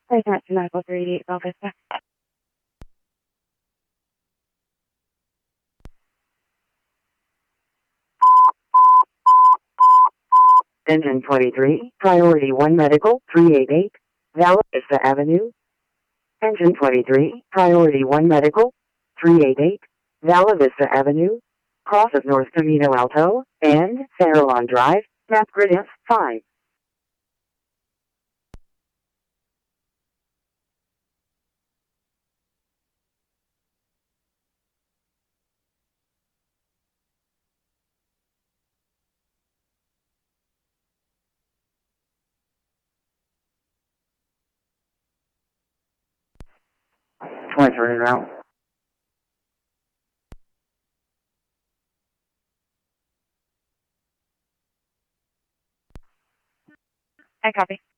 Present medical 388 Belvista. Engine 23, Priority 1 Medical, 388, Vala Vista Avenue. Engine 23, Priority 1 Medical, 388, Vala Vista Avenue, cross of North Camino Alto, and Farallon Drive, map grid F5. Twice running route. I copy.